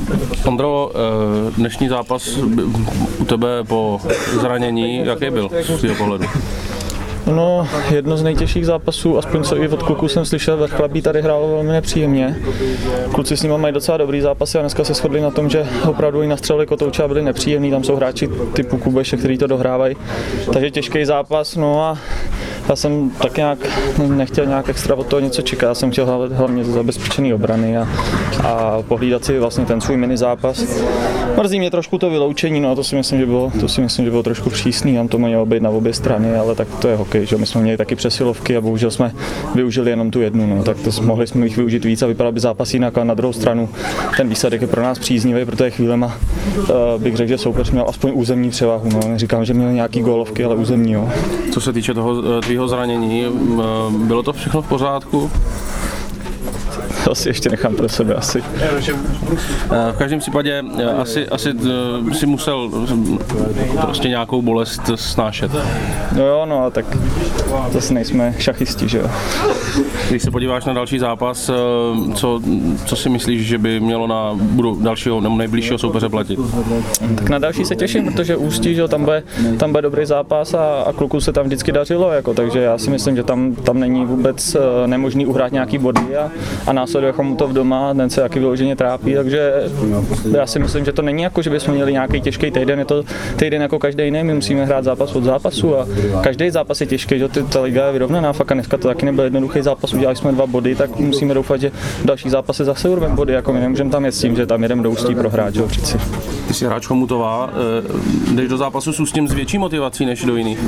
Ondro, dnešní zápas u tebe po zranění, jaký byl z tvého pohledu? No, jedno z nejtěžších zápasů, aspoň co i od kluků jsem slyšel, Vrchlabí tady hrálo velmi nepříjemně. Kluci s nimi mají docela dobrý zápasy a dneska se shodli na tom, že opravdu i nastřelili kotouče a byli nepříjemný, tam jsou hráči typu Kubeše, kteří to dohrávají. Takže těžký zápas, no a já jsem tak nějak nechtěl nějak extra od toho něco čekat, já jsem chtěl hlavně zabezpečený obrany a pohlídat si vlastně ten svůj mini zápas. Mrzí mě trošku to vyloučení, no a to si myslím, že bylo trošku přísný, tam to mělo být na obě strany, ale tak to je hokej, že my jsme měli taky přesilovky a bohužel jsme využili jenom tu jednu, no, tak to mohli jsme jich využít víc a vypadal by zápas jinak, a na druhou stranu ten výsledek je pro nás příznivý, protože chvílema bych řekl, že soupeř měl aspoň územní převahu, no, neříkám, že měl nějaký gólovky, ale územní, jo. Co se týče toho tvýho zranění, bylo to všechno v pořádku? To si ještě nechám pro sebe asi. V každém případě asi si musel prostě nějakou bolest snášet. No jo, no a tak zase nejsme šachisti, že jo. Když se podíváš na další zápas, co si myslíš, že by mělo na dalšího nebo nejbližšího soupeře platit? Tak na další se těším, protože Ústí, že tam bude dobrý zápas a klukům se tam vždycky dařilo, jako, takže já si myslím, že tam není vůbec nemožný uhrát nějaký body a následuje mu to v doma, ten se taky vyloženě trápí, takže já si myslím, že to není jako, že bychom měli nějaký těžký týden, je to týden jako každý jiný, my musíme hrát zápas od zápasu a každý zápas je těžký, že ta liga je vyrovnaná, fakt a dneska to taky nebyl jednoduchý zápas, udělali jsme 2 body, tak musíme doufat, že další zápasy zase urveme body, jako my nemůžeme tam jet s tím, že tam jedeme do Ústí prohrát, že jo, přeci. Ty jsi hráč Chomutová, jdeš do zápasu s Ústím s větší motivací než do jiných?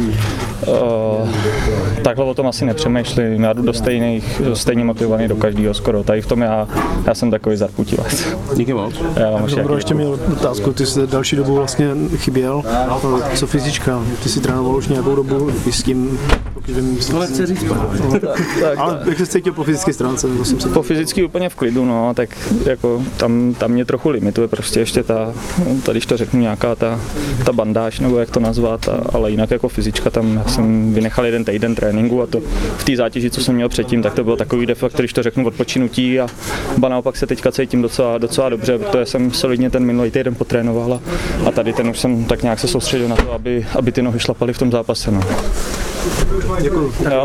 Takhle o tom asi nepřemýšlím, já jdu do stejně motivovaný do každého skoro, tady v tom já jsem takový zarputilec. Díky moc. Já ještě měl otázku, ty jsi další dobu vlastně chyběl, co fyzička, ty jsi trénoval už nějakou dobu, i s tím, to nechci říct. Ale jak jsi cítil po fyzické stránce? Po fyzicky úplně v klidu, no, tak jako tam mě trochu limituje prostě ještě když to řeknu, nějaká ta bandáž, nebo jak to nazvat, ale jinak jako fyzička, tam já jsem vynechal 1 týden tréninku a to v té zátěži, co jsem měl předtím, tak to bylo takový defekt, když to řeknu, odpočinutí a naopak se teďka cítím docela dobře, protože jsem solidně ten minulý týden potrénoval a tady ten už jsem tak nějak se soustředil na to, aby ty nohy šlapaly v tom zápase. No. Děkuju.